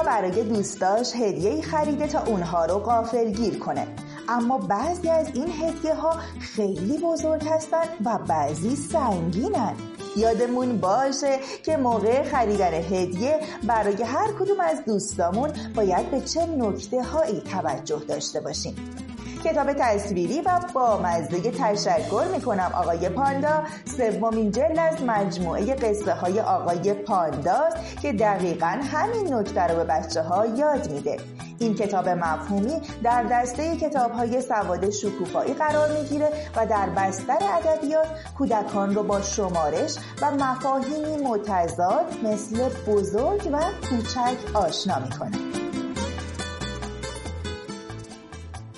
برای دوستاش هدیه‌ای خریده تا اونها رو غافلگیر کنه، اما بعضی از این هدیه ها خیلی بزرگ هستن و بعضی سنگینن. یادمون باشه که موقع خریدن هدیه برای هر کدوم از دوستامون باید به چه نکته هایی توجه داشته باشیم. کتاب تصویری و بامزه تشکر میکنم آقای پاندا 3مین جلد از مجموعه قصه های آقای پانداست که دقیقاً همین نکته رو به بچه ها یاد میده. این کتاب مفهومی در دسته کتاب‌های سواد شکوفایی قرار میگیره و در بستر ادبیات کودکان رو با شمارش و مفاهیمی متضاد مثل بزرگ و کوچک آشنا میکنه.